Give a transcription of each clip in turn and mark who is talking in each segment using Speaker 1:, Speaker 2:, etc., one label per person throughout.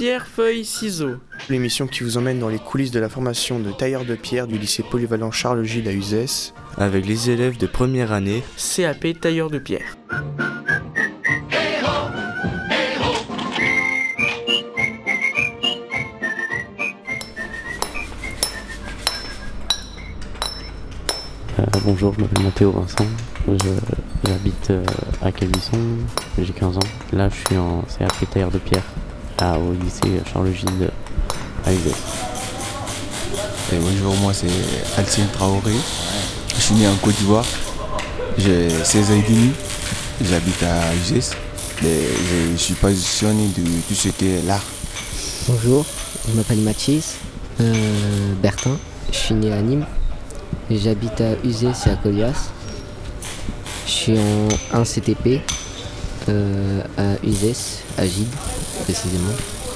Speaker 1: pierre, feuille, ciseaux.
Speaker 2: L'émission qui vous emmène dans les coulisses de la formation de tailleur de pierre du lycée polyvalent Charles Gilles à Uzès, avec les élèves de première année
Speaker 1: CAP tailleur de pierre.
Speaker 3: Bonjour, je m'appelle Mathéo Vincent, j'habite à Calvisson, j'ai 15 ans. Là je suis en CAP tailleur de pierre au lycée Charles Gilles à Uzès.
Speaker 4: Bonjour, moi c'est Alcine Traoré, je suis né en Côte d'Ivoire, j'ai 16 ans et demi, j'habite à Uzès et je suis passionné de tout ce qui est l'art.
Speaker 5: Bonjour, je m'appelle Mathis Bertin, je suis né à Nîmes. J'habite à Uzès et à Colias. Je suis en 1 CTP à Uzès, à Gide précisément.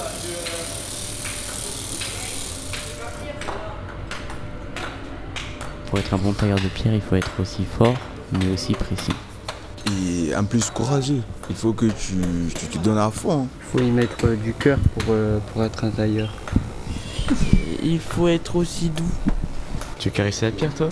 Speaker 3: Pour être un bon tailleur de pierre, il faut être aussi fort, mais aussi précis.
Speaker 4: Et en plus courageux, il faut que tu te donnes à fond.
Speaker 6: Il faut y mettre du cœur pour être un tailleur.
Speaker 1: Il faut être aussi doux.
Speaker 2: Tu veux caresser la pierre, toi?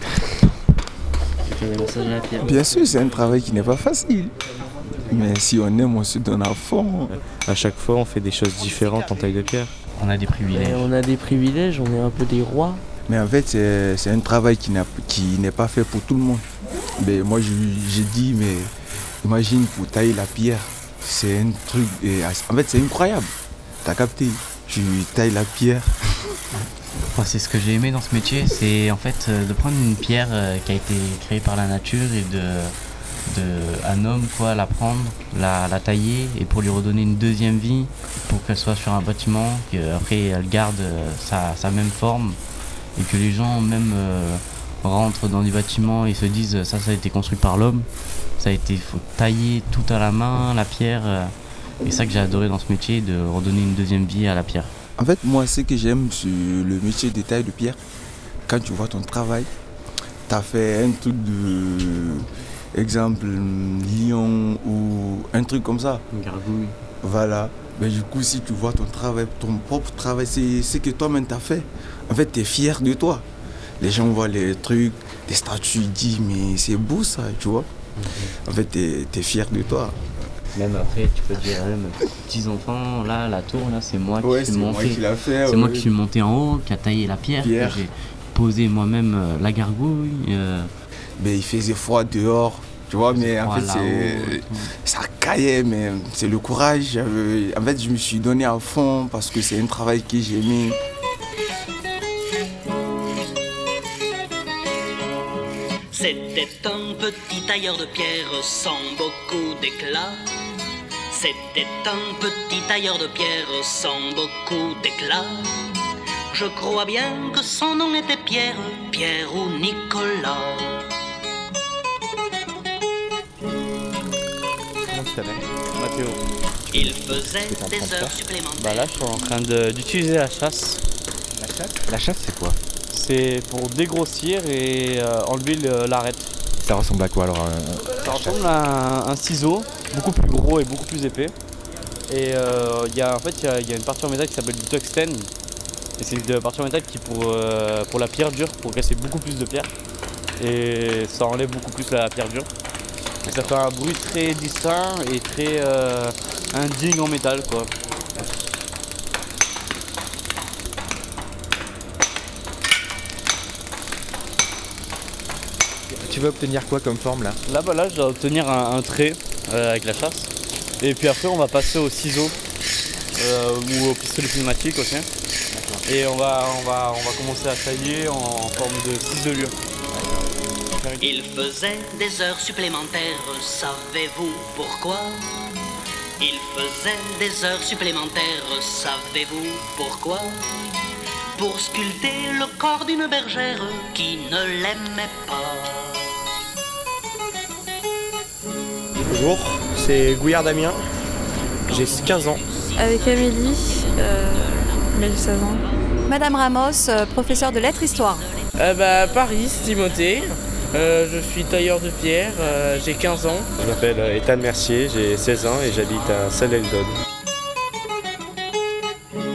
Speaker 3: Tu fais des massages à la pierre.
Speaker 4: Bien sûr, c'est un travail qui n'est pas facile. Mais si on aime, on se donne à fond.
Speaker 2: À chaque fois, on fait des choses différentes en taille de pierre.
Speaker 3: On a des privilèges.
Speaker 1: On a des privilèges, on est un peu des rois.
Speaker 4: Mais en fait, c'est un travail qui n'est pas fait pour tout le monde. Mais moi, j'ai dit, mais imagine pour tailler la pierre, c'est un truc. En fait, c'est incroyable. T'as capté? Tu tailles la pierre.
Speaker 3: Enfin, c'est ce que j'ai aimé dans ce métier, c'est en fait de prendre une pierre qui a été créée par la nature et un homme la prendre, la tailler et pour lui redonner une deuxième vie, pour qu'elle soit sur un bâtiment, qu'après elle garde sa même forme et que les gens même rentrent dans des bâtiments et se disent ça a été construit par l'homme, faut tailler tout à la main, la pierre, et ça que j'ai adoré dans ce métier, de redonner une deuxième vie à la pierre.
Speaker 4: En fait, moi, ce que j'aime sur le métier de taille de pierre, quand tu vois ton travail, tu as fait un truc de, exemple, lion ou un truc comme ça.
Speaker 3: Une gargouille.
Speaker 4: Voilà. Mais du coup, si tu vois ton travail, ton propre travail, c'est ce que toi-même t'as fait. En fait, tu es fier de toi. Les gens voient les trucs, les statues, ils disent, mais c'est beau ça, tu vois. En fait, tu es fier de toi.
Speaker 3: Même après, tu peux dire, même petits enfants, là, la tour, là, c'est moi qui suis monté. C'est moi qui suis monté en haut, qui a taillé la pierre. Que j'ai posé moi-même la gargouille.
Speaker 4: Mais il faisait froid dehors, tu vois, mais en fait, ça caillait, mais c'est le courage. En fait, je me suis donné à fond parce que c'est un travail que j'aimais.
Speaker 7: C'était un petit tailleur de pierre sans beaucoup d'éclat. C'était un petit tailleur de pierre sans beaucoup d'éclat. Je crois bien que son nom était Pierre, Pierre ou Nicolas.
Speaker 6: Comment tu t'appelles? Mathéo.
Speaker 7: Il faisait des heures supplémentaires.
Speaker 6: Là, je suis en train d'utiliser la chasse.
Speaker 8: La chasse? La chasse, c'est quoi?
Speaker 6: C'est pour dégrossir et enlever l'arête.
Speaker 8: Ça ressemble à quoi alors?
Speaker 6: Ça ressemble à un ciseau, beaucoup plus gros et beaucoup plus épais. Et il y a une partie en métal qui s'appelle du tungstène. Et c'est une partie en métal qui pour la pierre dure, pour casser beaucoup plus de pierre. Et ça enlève beaucoup plus la pierre dure. Et ça fait un bruit très distinct et très indigne en métal, quoi.
Speaker 8: Tu veux obtenir quoi comme forme là?
Speaker 6: Là, je dois obtenir un trait avec la chasse. Et puis après, on va passer au ciseau ou au pistolet pneumatique aussi. Et on va commencer à tailler en forme de ciselure.
Speaker 7: Il faisait des heures supplémentaires, savez-vous pourquoi? Il faisait des heures supplémentaires, savez-vous pourquoi? Pour sculpter le corps d'une bergère qui ne l'aimait pas.
Speaker 2: Bonjour, c'est Gouillard Damien, j'ai 15 ans.
Speaker 9: Avec Amélie, j'ai 16 ans.
Speaker 10: Madame Ramos, professeure de lettres histoire.
Speaker 1: Paris, Timothée. Je suis tailleur de pierre, j'ai 15 ans.
Speaker 2: Je m'appelle Ethan Mercier, j'ai 16 ans et j'habite à Saint-Eldon.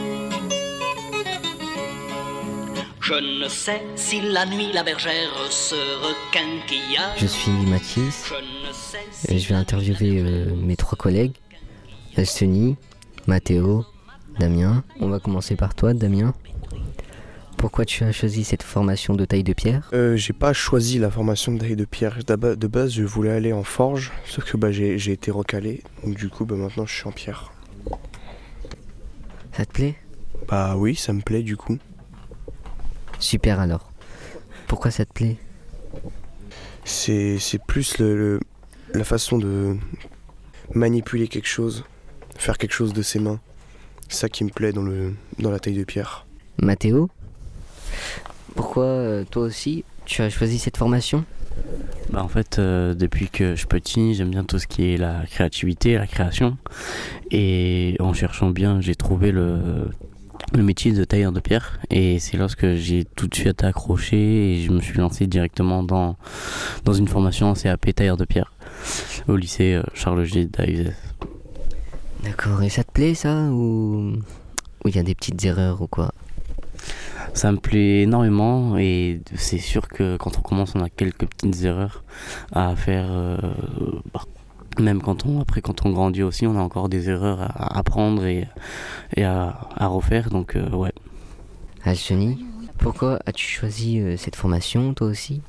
Speaker 7: ne sais si la nuit la bergère se requinquilla.
Speaker 5: Je suis Mathis.
Speaker 7: Je ne sais
Speaker 5: Je vais interviewer mes 3 collègues. Alceni, Mathéo, Damien. On va commencer par toi, Damien. Pourquoi tu as choisi cette formation de taille de pierre?
Speaker 2: J'ai pas choisi la formation de taille de pierre. De base, je voulais aller en forge, sauf que j'ai été recalé. Donc du coup, maintenant, je suis en pierre.
Speaker 5: Ça te plaît?
Speaker 2: Bah oui, ça me plaît du coup.
Speaker 5: Super alors. Pourquoi ça te plaît?
Speaker 2: C'est plus la façon de manipuler quelque chose, faire quelque chose de ses mains. C'est ça qui me plaît dans la taille de pierre.
Speaker 5: Mathéo? Pourquoi toi aussi tu as choisi cette formation?
Speaker 3: Bah en fait, depuis que je suis petit, j'aime bien tout ce qui est la créativité, la création. Et en cherchant bien, j'ai trouvé le métier de tailleur de pierre. Et c'est lorsque j'ai tout de suite accroché et je me suis lancé directement dans une formation en CAP tailleur de pierre au lycée Charles Gide à Uzès.
Speaker 5: D'accord, et ça te plaît ça ou il y a des petites erreurs ou quoi?
Speaker 3: Ça me plaît énormément et c'est sûr que quand on commence, on a quelques petites erreurs à faire. Même quand on grandit aussi, on a encore des erreurs à apprendre et à refaire. Donc ouais.
Speaker 5: Alceni, pourquoi as-tu choisi cette formation toi aussi?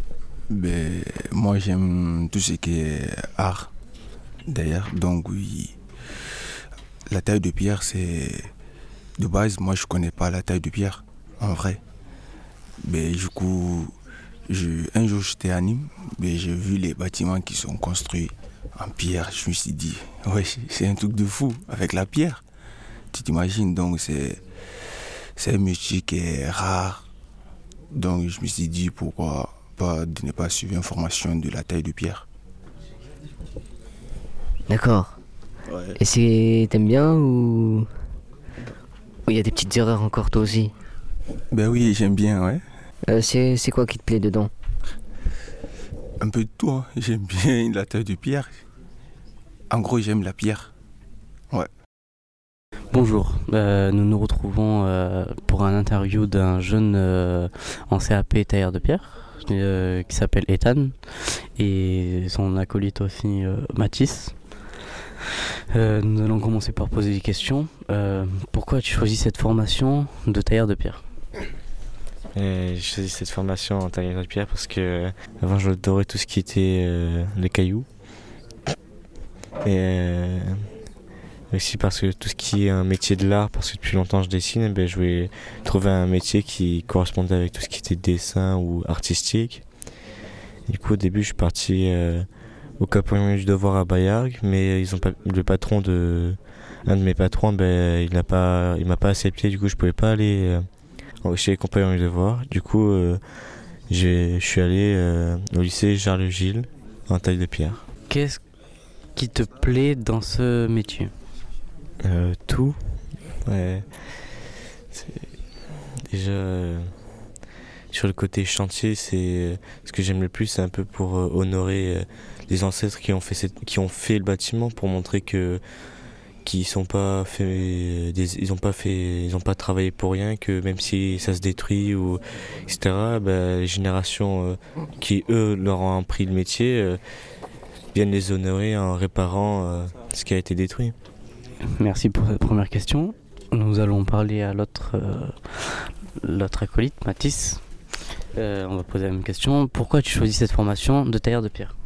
Speaker 4: Moi j'aime tout ce qui est art d'ailleurs, donc oui. La taille de pierre, c'est... De base, moi je connais pas la taille de pierre, en vrai. Mais du coup, un jour j'étais à Nîmes, mais j'ai vu les bâtiments qui sont construits en pierre. Je me suis dit, ouais, c'est un truc de fou avec la pierre. Tu t'imagines, donc c'est un métier qui est rare. Donc je me suis dit, pourquoi pas de ne pas suivre une formation de la taille de pierre.
Speaker 5: D'accord.
Speaker 4: Ouais.
Speaker 5: Et t'aimes bien ou il y a des petites erreurs encore toi aussi?
Speaker 4: Ben oui, j'aime bien, ouais.
Speaker 5: C'est quoi qui te plaît dedans?
Speaker 4: Un peu de tout, hein. J'aime bien la taille de pierre. En gros, j'aime la pierre. Ouais.
Speaker 3: Bonjour, nous nous retrouvons pour un interview d'un jeune en CAP tailleur de pierre qui s'appelle Ethan et son acolyte aussi Mathis. Nous allons commencer par poser des questions. Pourquoi as-tu choisi cette formation de tailleur de pierre?
Speaker 11: J'ai choisi cette formation en tailleur de pierre parce que avant j'adorais tout ce qui était les cailloux. Et aussi parce que tout ce qui est un métier de l'art, parce que depuis longtemps je dessine, je voulais trouver un métier qui correspondait avec tout ce qui était dessin ou artistique. Du coup au début je suis parti au Capon du Devoir à Bayargues, mais le patron un de mes patrons, il m'a pas accepté, du coup je pouvais pas aller chez les compagnons du Devoir. Du coup je suis allé au lycée Charles Gide en taille de pierre.
Speaker 3: Qu'est-ce qui te plaît dans ce métier?
Speaker 11: Tout. Ouais. Déjà sur le côté chantier, c'est ce que j'aime le plus, c'est un peu pour honorer les ancêtres qui ont fait le bâtiment, pour montrer que qu'ils sont pas fait ils ont pas travaillé pour rien, que même si ça se détruit ou etc., les générations qui eux leur ont appris le métier viennent les honorer en réparant ce qui a été détruit.
Speaker 3: Merci pour cette première question. Nous allons parler à l'autre acolyte, Mathis. On va poser la même question. Pourquoi tu choisis cette formation de tailleur de pierre?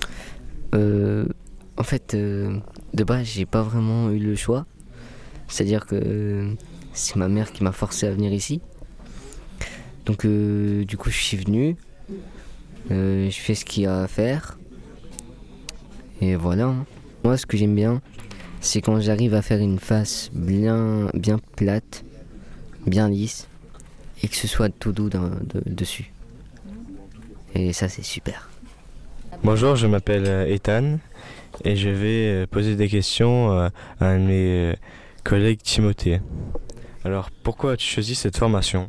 Speaker 5: En fait, de base, j'ai pas vraiment eu le choix. C'est-à-dire que c'est ma mère qui m'a forcé à venir ici. Donc, du coup, je suis venu. Je fais ce qu'il y a à faire. Et voilà. Moi, ce que j'aime bien, c'est quand j'arrive à faire une face bien plate, bien lisse, et que ce soit tout doux dessus. Et ça, c'est super.
Speaker 11: Bonjour, je m'appelle Ethan et je vais poser des questions à un de mes collègues, Timothée. Alors, pourquoi as-tu choisi cette formation?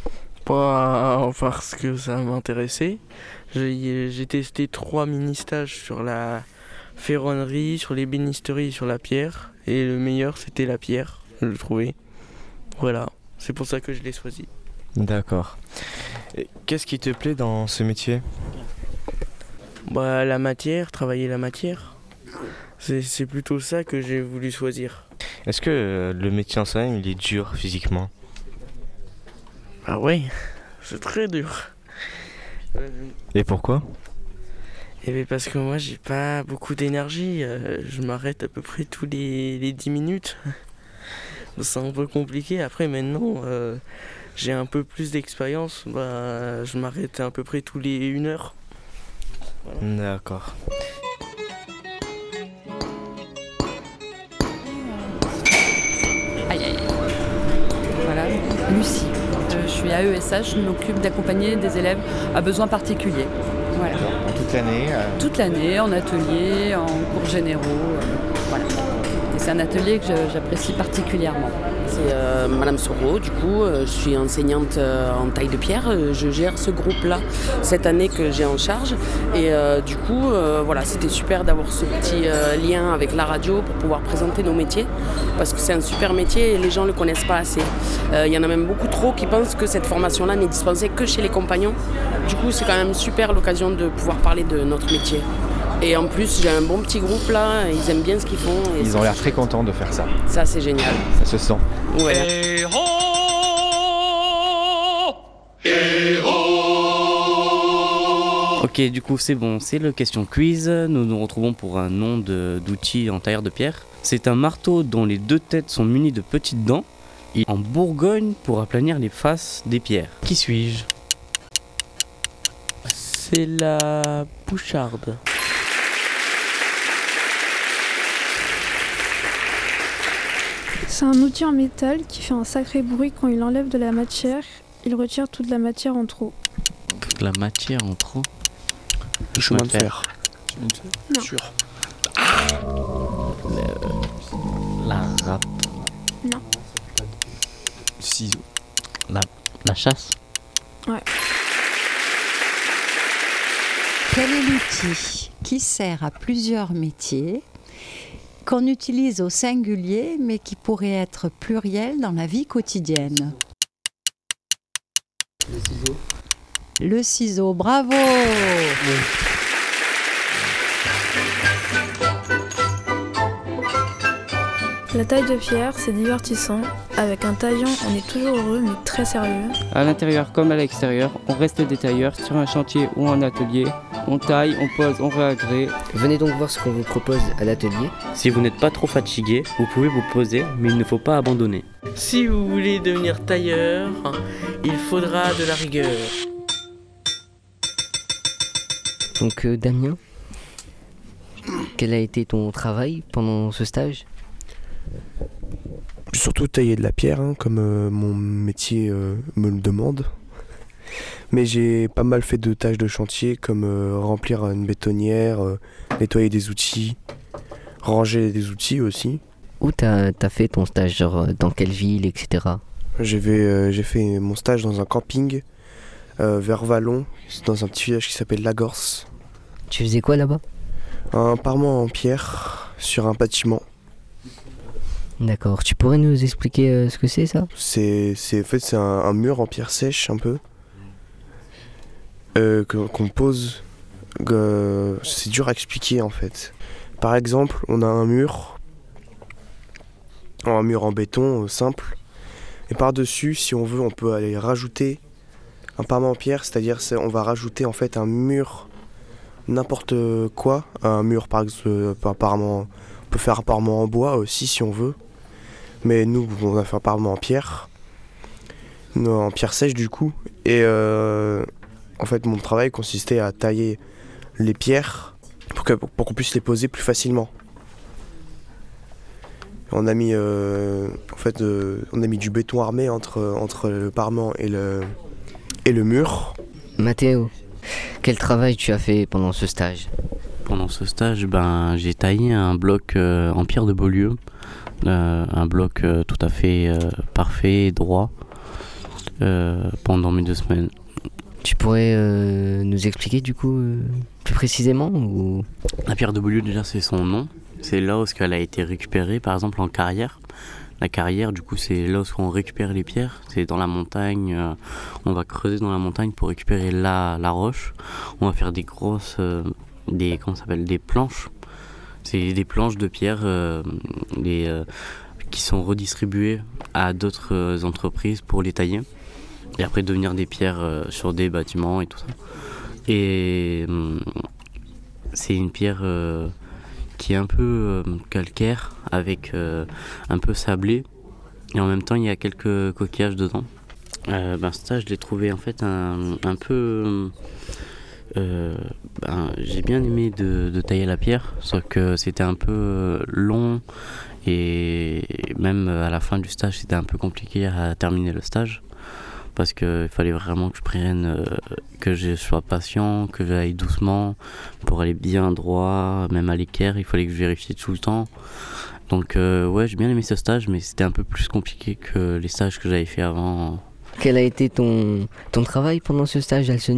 Speaker 1: Parce que ça m'intéressait. J'ai testé 3 mini-stages sur la ferronnerie, sur l'ébénisterie et sur la pierre. Et le meilleur, c'était la pierre, je le trouvais. Voilà, c'est pour ça que je l'ai choisi.
Speaker 11: D'accord. Et qu'est-ce qui te plaît dans ce métier?
Speaker 1: Bah, la matière, travailler la matière. C'est plutôt ça que j'ai voulu choisir.
Speaker 11: Est-ce que le métier en soi-même, il est dur physiquement?
Speaker 1: Ah ouais, c'est très dur.
Speaker 11: Et pourquoi?
Speaker 1: Eh bien parce que moi j'ai pas beaucoup d'énergie, je m'arrête à peu près tous les 10 minutes. C'est un peu compliqué. Après maintenant j'ai un peu plus d'expérience, je m'arrête à peu près tous les 1 heure.
Speaker 11: Voilà. D'accord.
Speaker 12: Aïe aïe. Voilà, Lucie. Je suis à ESH, je m'occupe d'accompagner des élèves à besoins particuliers. Voilà.
Speaker 8: Toute l'année
Speaker 12: Toute l'année, en atelier, en cours généraux. Voilà. Et c'est un atelier que j'apprécie particulièrement.
Speaker 13: C'est Madame Soro, du coup, je suis enseignante en taille de pierre. Je gère ce groupe-là cette année que j'ai en charge. Et du coup, voilà, c'était super d'avoir ce petit lien avec la radio pour pouvoir présenter nos métiers. Parce que c'est un super métier et les gens ne le connaissent pas assez. Il y en a même beaucoup trop qui pensent que cette formation-là n'est dispensée que chez les compagnons. Du coup, c'est quand même super l'occasion de pouvoir parler de notre métier. Et en plus, j'ai un bon petit groupe là, ils aiment bien ce qu'ils font. Et
Speaker 8: Ils ont l'air très contents de faire ça.
Speaker 13: ça, c'est génial.
Speaker 8: Ça se sent.
Speaker 13: Ouais.
Speaker 3: Ok, du coup c'est bon, c'est le question quiz. Nous nous retrouvons pour un nom d'outil en tailleur de pierre. C'est un marteau dont les 2 têtes sont munies de petites dents. Il est en Bourgogne pour aplanir les faces des pierres. Qui suis-je?
Speaker 1: C'est la boucharde.
Speaker 9: C'est un outil en métal qui fait un sacré bruit quand il enlève de la matière. Il retire toute la matière en trop.
Speaker 3: Toute la matière en trop?
Speaker 2: Le chemin de fer.
Speaker 9: Non.
Speaker 2: Sûr.
Speaker 3: La râpe.
Speaker 9: Non.
Speaker 4: Ciseaux.
Speaker 3: La chasse.
Speaker 9: Ouais.
Speaker 14: Quel est l'outil qui sert à plusieurs métiers, qu'on utilise au singulier mais qui pourrait être pluriel dans la vie quotidienne?
Speaker 5: Le ciseau.
Speaker 14: Le ciseau, bravo!
Speaker 9: La taille de pierre, c'est divertissant. Avec un taillant, on est toujours heureux mais très sérieux.
Speaker 15: À l'intérieur comme à l'extérieur, on reste des tailleurs sur un chantier ou en atelier. On taille, on pose, on réagrée.
Speaker 5: Venez donc voir ce qu'on vous propose à l'atelier.
Speaker 3: Si vous n'êtes pas trop fatigué, vous pouvez vous poser, mais il ne faut pas abandonner.
Speaker 1: Si vous voulez devenir tailleur, il faudra de la rigueur.
Speaker 5: Donc Damien, quel a été ton travail pendant ce stage?
Speaker 2: Surtout tailler de la pierre, comme mon métier me le demande. Mais j'ai pas mal fait de tâches de chantier comme remplir une bétonnière, nettoyer des outils, ranger des outils aussi.
Speaker 5: Où t'as fait ton stage, genre dans quelle ville, etc.
Speaker 2: J'ai fait mon stage dans un camping vers Vallon, dans un petit village qui s'appelle Lagorce.
Speaker 5: Tu faisais quoi là-bas?
Speaker 2: Un parement en pierre sur un bâtiment.
Speaker 5: D'accord, tu pourrais nous expliquer ce que c'est ça?
Speaker 2: C'est un mur en pierre sèche un peu qu'on pose. C'est dur à expliquer en fait. Par exemple, on a un mur en béton simple, et par-dessus, si on veut, on peut aller rajouter un parement en pierre, c'est-à-dire on va rajouter en fait un mur n'importe quoi, un mur par exemple, apparemment, on peut faire un parement en bois aussi si on veut. Mais nous, on a fait un parement en pierre sèche du coup. Et en fait, mon travail consistait à tailler les pierres pour qu'on puisse les poser plus facilement. On a mis, on a mis du béton armé entre le parement et le mur.
Speaker 5: Mathéo, quel travail tu as fait pendant ce stage?
Speaker 3: Pendant ce stage, j'ai taillé un bloc en pierre de Beaulieu. Un bloc tout à fait parfait et droit pendant mes 2 semaines.
Speaker 5: Tu pourrais nous expliquer du coup plus précisément ou...
Speaker 3: La pierre de Beaulieu, déjà c'est son nom. C'est là où elle a été récupérée par exemple en carrière. La carrière, du coup, c'est là où on récupère les pierres. C'est dans la montagne. On va creuser dans la montagne pour récupérer la roche. On va faire des grosses, des planches. C'est des planches de pierre qui sont redistribuées à d'autres entreprises pour les tailler. Et après devenir des pierres sur des bâtiments et tout ça. Et c'est une pierre qui est un peu calcaire, avec un peu sablé, et en même temps il y a quelques coquillages dedans. Ça, je l'ai trouvé en fait un peu... j'ai bien aimé de tailler la pierre, sauf que c'était un peu long, et même à la fin du stage c'était un peu compliqué à terminer le stage. Parce qu'il fallait vraiment que je prenne, que je sois patient, que j'aille doucement pour aller bien droit, même à l'équerre, il fallait que je vérifie tout le temps. Donc ouais, j'ai bien aimé ce stage, mais c'était un peu plus compliqué que les stages que j'avais fait avant.
Speaker 5: Quel a été ton travail pendant ce stage d'Alsony ?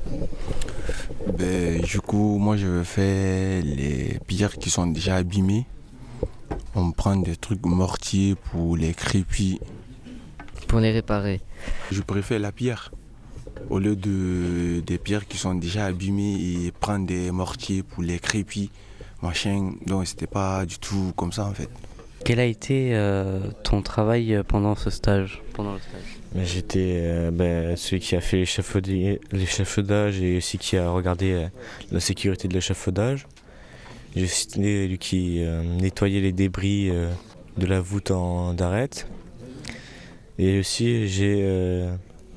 Speaker 4: Du coup, moi je fais les pierres qui sont déjà abîmées. On prend des trucs mortiers pour les crépis.
Speaker 5: Pour les réparer.
Speaker 4: Je préfère la pierre au lieu des pierres qui sont déjà abîmées et prendre des mortiers pour les crépis, machin. Donc c'était pas du tout comme ça en fait.
Speaker 3: Quel a été ton travail pendant le stage ?
Speaker 11: J'étais celui qui a fait l'échafaudage et aussi qui a regardé la sécurité de l'échafaudage. J'ai aussi lui qui nettoyait les débris de la voûte d'arête. Et aussi j'étais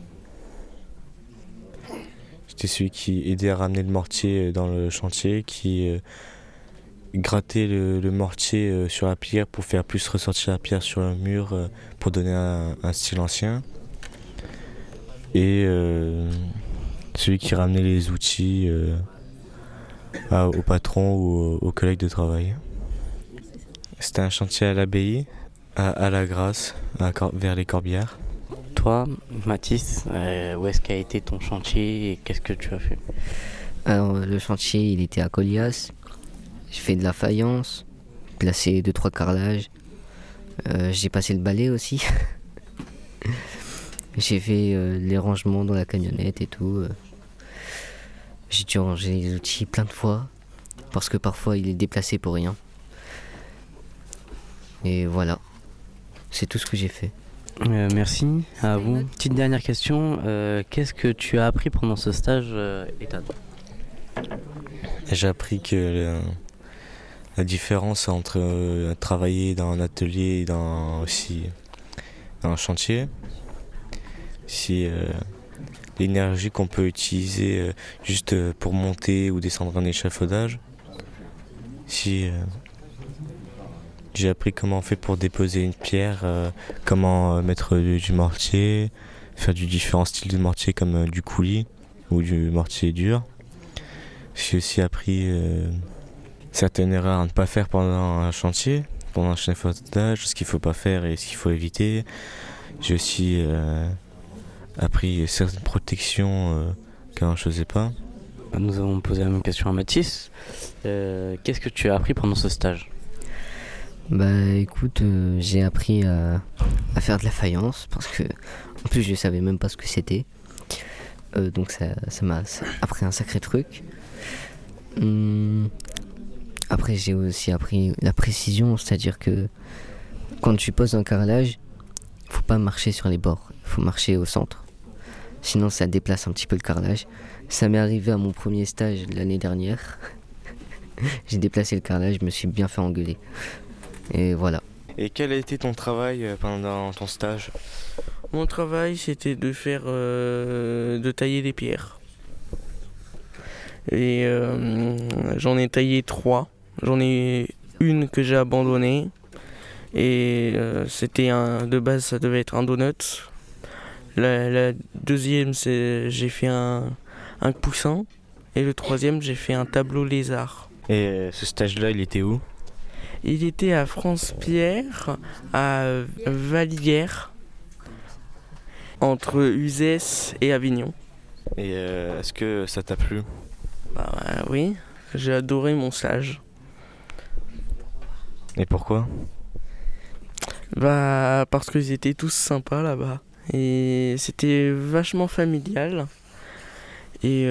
Speaker 11: celui qui aidait à ramener le mortier dans le chantier, qui grattait le mortier sur la pierre pour faire plus ressortir la pierre sur le mur pour donner un style ancien. Et celui qui ramenait les outils au patron ou aux collègues de travail. C'était un chantier à l'abbaye, à la Grasse, vers les Corbières.
Speaker 3: Toi, Mathis, où est-ce qu'a été ton chantier et qu'est-ce que tu as fait ?
Speaker 5: Alors le chantier, il était à Colias. J'ai fait de la faïence, placé 2-3 carrelages. J'ai passé le balai aussi. J'ai fait les rangements dans la camionnette et tout. J'ai dû ranger les outils plein de fois, parce que parfois il est déplacé pour rien. Et voilà, c'est tout ce que j'ai fait.
Speaker 3: Merci à vous. Petite dernière question, qu'est-ce que tu as appris pendant ce stage, Ethan ?
Speaker 11: J'ai appris que la différence entre travailler dans un atelier et aussi dans un chantier, si l'énergie qu'on peut utiliser juste pour monter ou descendre un échafaudage, j'ai appris comment on fait pour déposer une pierre, comment mettre du mortier, faire du différents styles de mortier comme du coulis ou du mortier dur. J'ai aussi appris certaines erreurs à ne pas faire pendant un chantier, pendant un échafaudage, ce qu'il ne faut pas faire et ce qu'il faut éviter. J'ai aussi appris certaines protections quand je ne faisais pas.
Speaker 3: Nous avons posé la même question à Mathis. Qu'est-ce que tu as appris pendant ce stage ?
Speaker 5: Écoute, j'ai appris à faire de la faïence, parce que en plus je ne savais même pas ce que c'était. Donc ça m'a appris un sacré truc. Après j'ai aussi appris la précision, c'est-à-dire que quand tu poses un carrelage, faut pas marcher sur les bords, il faut marcher au centre. Sinon ça déplace un petit peu le carrelage. Ça m'est arrivé à mon premier stage l'année dernière. J'ai déplacé le carrelage, je me suis bien fait engueuler. Et voilà.
Speaker 11: Et quel a été ton travail pendant ton stage ?
Speaker 1: Mon travail, c'était de tailler des pierres. Et j'en ai taillé 3. J'en ai une que j'ai abandonnée. Et c'était de base, ça devait être un donut. La deuxième, j'ai fait un coussin. Et le troisième, j'ai fait un tableau lézard.
Speaker 11: Et ce stage-là, il était où ?
Speaker 1: Il était à France-Pierre, à Vallières, entre Uzès et Avignon.
Speaker 11: Et est-ce que ça t'a plu ?
Speaker 1: Oui, j'ai adoré mon stage.
Speaker 11: Et pourquoi ?
Speaker 1: Bah parce qu'ils étaient tous sympas là-bas. Et c'était vachement familial. Et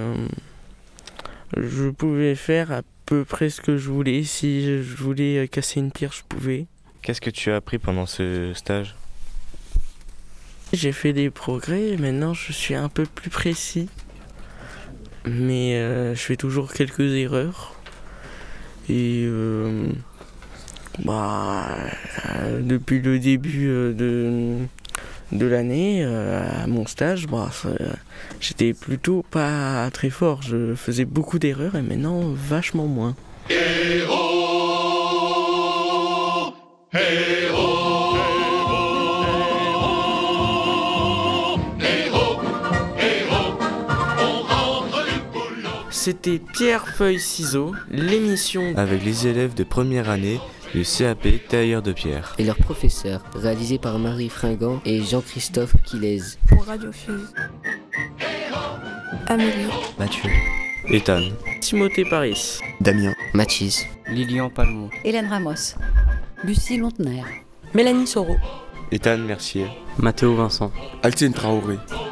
Speaker 1: je pouvais faire à peu près ce que je voulais. Si je voulais casser une pierre, je pouvais.
Speaker 11: Qu'est-ce que tu as appris pendant ce stage ?
Speaker 1: J'ai fait des progrès, maintenant je suis un peu plus précis. Mais je fais toujours quelques erreurs. Et depuis le début de l'année, à mon stage, j'étais plutôt pas très fort. Je faisais beaucoup d'erreurs et maintenant vachement moins. C'était Pierre, Feuille, Ciseaux, l'émission
Speaker 11: avec les élèves de première année du CAP Tailleur de Pierre.
Speaker 5: Et leurs professeurs, réalisé par Marie Fringant et Jean-Christophe Quilez.
Speaker 9: Pour Radio Fuse. Amélie.
Speaker 11: Mathieu. Ethan.
Speaker 1: Timothée Paris.
Speaker 2: Damien.
Speaker 5: Mathis.
Speaker 15: Lilian Palmont.
Speaker 14: Hélène Ramos.
Speaker 10: Lucie Lontener.
Speaker 13: Mélanie Soro.
Speaker 11: Ethan Mercier.
Speaker 15: Mathéo Vincent.
Speaker 4: Altine Traoré.